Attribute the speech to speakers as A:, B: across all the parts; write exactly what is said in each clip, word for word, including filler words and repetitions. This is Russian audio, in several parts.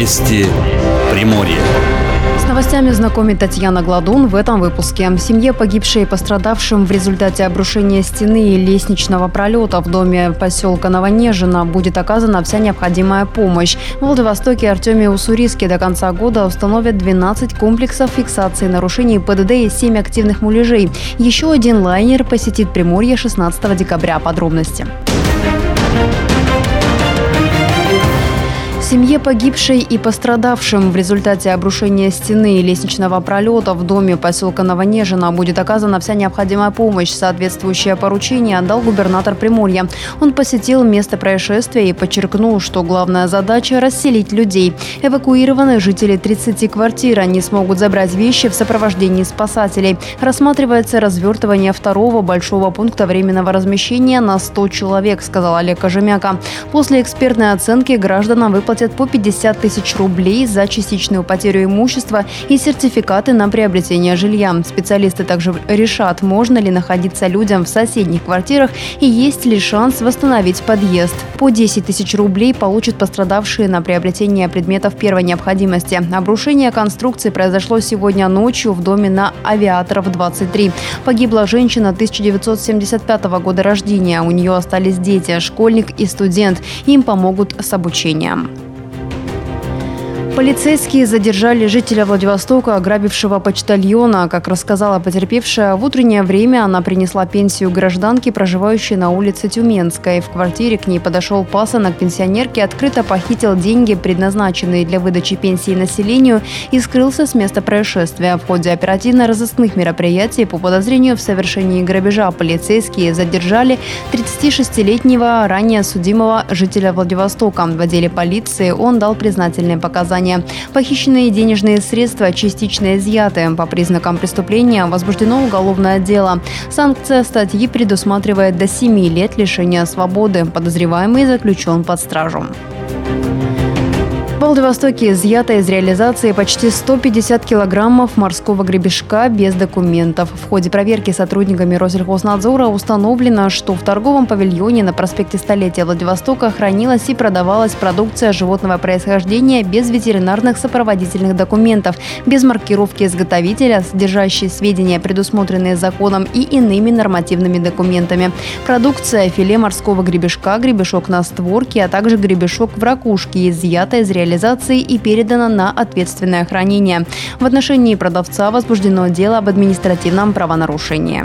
A: Вести Приморье.
B: С новостями знакомит Татьяна Гладун в этом выпуске. Семье погибшей и пострадавшим в результате обрушения стены и лестничного пролета в доме поселка Новонежино будет оказана вся необходимая помощь. В Владивостоке Артемии Уссурийске до конца года установят двенадцать комплексов фиксации нарушений ПДД и семь активных муляжей. Еще один лайнер посетит Приморье шестнадцатого декабря. Подробности. Семье погибшей и пострадавшим в результате обрушения стены и лестничного пролета в доме поселка Новонежино будет оказана вся необходимая помощь. Соответствующее поручение отдал губернатор Приморья. Он посетил место происшествия и подчеркнул, что главная задача – расселить людей. Эвакуированные жители тридцати квартир. Они смогут забрать вещи в сопровождении спасателей. Рассматривается развертывание второго большого пункта временного размещения на сто человек, сказал Олег Кожемяка. После экспертной оценки гражданам выплатят по пятьдесят тысяч рублей за частичную потерю имущества и сертификаты на приобретение жилья. Специалисты также решат, можно ли находиться людям в соседних квартирах и есть ли шанс восстановить подъезд. По десять тысяч рублей получат пострадавшие на приобретение предметов первой необходимости. Обрушение конструкции произошло сегодня ночью в доме на Авиаторов двадцать три. Погибла женщина тысяча девятьсот семьдесят пятого года рождения. У нее остались дети, школьник и студент. Им помогут с обучением. Полицейские задержали жителя Владивостока, ограбившего почтальона. Как рассказала потерпевшая, в утреннее время она принесла пенсию гражданке, проживающей на улице Тюменской. В квартире к ней подошел пасынок пенсионерки, открыто похитил деньги, предназначенные для выдачи пенсии населению, и скрылся с места происшествия. В ходе оперативно-розыскных мероприятий по подозрению в совершении грабежа полицейские задержали тридцатишестилетнего ранее судимого жителя Владивостока. В отделе полиции он дал признательные показания. Похищенные денежные средства частично изъяты. По признакам преступления возбуждено уголовное дело. Санкция статьи предусматривает до семи лет лишения свободы. Подозреваемый заключен под стражу. В Владивостоке изъято из реализации почти сто пятьдесят килограммов морского гребешка без документов. В ходе проверки сотрудниками Россельхознадзора установлено, что в торговом павильоне на проспекте Столетия Владивостока хранилась и продавалась продукция животного происхождения без ветеринарных сопроводительных документов, без маркировки изготовителя, содержащей сведения, предусмотренные законом и иными нормативными документами. Продукция: филе морского гребешка, гребешок на створке, а также гребешок в ракушке изъята из реализации и передано на ответственное хранение. В отношении продавца возбуждено дело об административном правонарушении.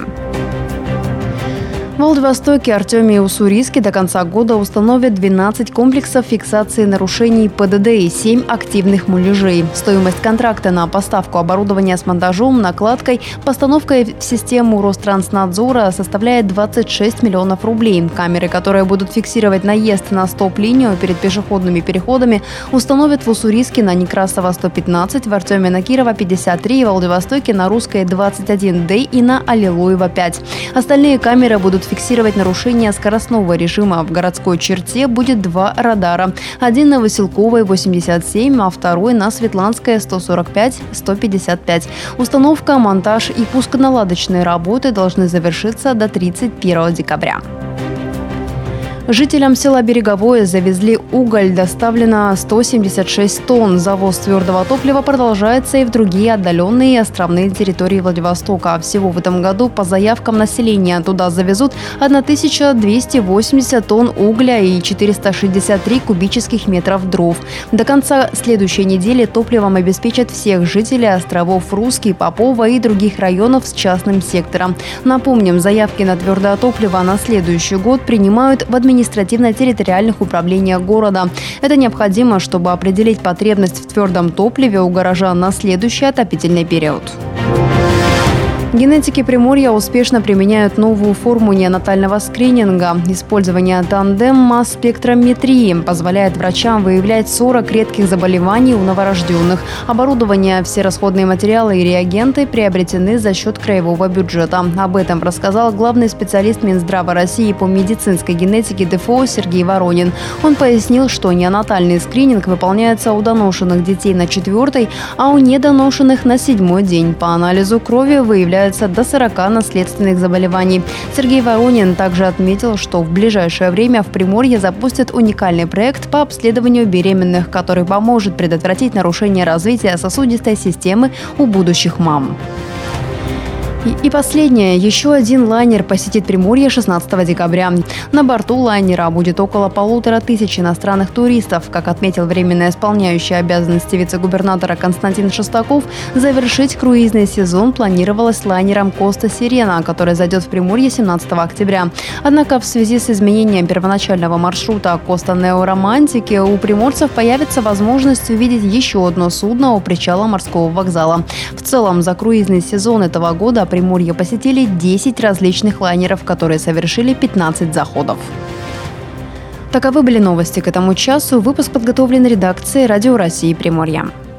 B: В Владивостоке, Артемии Уссурийске до конца года установят двенадцать комплексов фиксации нарушений ПДД и семь активных муляжей. Стоимость контракта на поставку оборудования с монтажом, накладкой, постановкой в систему Ространснадзора составляет двадцать шесть миллионов рублей. Камеры, которые будут фиксировать наезд на стоп-линию перед пешеходными переходами, установят в Уссурийске на Некрасова сто пятнадцать, в Артеме на Кирова пятьдесят три, в Владивостоке на Русской двадцать один Д и на Аллилуева пять. Остальные камеры будут фиксировать нарушение скоростного режима. В городской черте будет два радара. Один на Василковой восемьдесят семь, а второй на Светланской сто сорок пять — сто пятьдесят пять. Установка, монтаж и пусконаладочные работы должны завершиться до тридцать первого декабря. Жителям села Береговое завезли уголь. Доставлено сто семьдесят шесть тонн. Завоз твердого топлива продолжается и в другие отдаленные и островные территории Владивостока. Всего в этом году по заявкам населения туда завезут тысячу двести восемьдесят тонн угля и четыреста шестьдесят три кубических метров дров. До конца следующей недели топливом обеспечат всех жителей островов Русский, Попова и других районов с частным сектором. Напомним, заявки на твердое топливо на следующий год принимают в администрации административно-территориальных управлениях города. Это необходимо, чтобы определить потребность в твердом топливе у горожан на следующий отопительный период. Генетики Приморья успешно применяют новую форму неонатального скрининга. Использование тандем-масс-спектрометрии позволяет врачам выявлять сорок редких заболеваний у новорожденных. Оборудование, все расходные материалы и реагенты приобретены за счет краевого бюджета. Об этом рассказал главный специалист Минздрава России по медицинской генетике ДФО Сергей Воронин. Он пояснил, что неонатальный скрининг выполняется у доношенных детей на четвертый, а у недоношенных на седьмой день. По анализу крови выявляют выявляется до сорока наследственных заболеваний. Сергей Воронин также отметил, что в ближайшее время в Приморье запустят уникальный проект по обследованию беременных, который поможет предотвратить нарушение развития сосудистой системы у будущих мам. И, и последнее. Еще один лайнер посетит Приморье шестнадцатого декабря. На борту лайнера будет около полутора тысяч иностранных туристов. Как отметил временно исполняющий обязанности вице-губернатора Константин Шестаков, завершить круизный сезон планировалось лайнером «Коста Сирена», который зайдет в Приморье семнадцатого октября. Однако в связи с изменением первоначального маршрута «Коста Нео Романтики» у приморцев появится возможность увидеть еще одно судно у причала морского вокзала. В целом, за круизный сезон этого года Приморье посетили десять различных лайнеров, которые совершили пятнадцать заходов. Таковы были новости к этому часу. Выпуск подготовлен редакцией Радио России Приморья.